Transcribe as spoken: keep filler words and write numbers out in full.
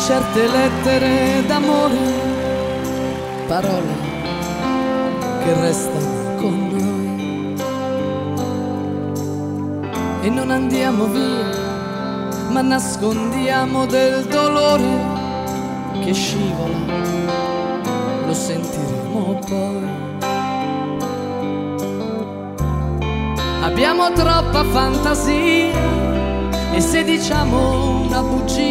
certe lettere d'amore, parole che restano con noi. E non andiamo via, ma nascondiamo del dolore che scivola, lo sentiremo poi. Abbiamo troppa fantasia e se diciamo una bugia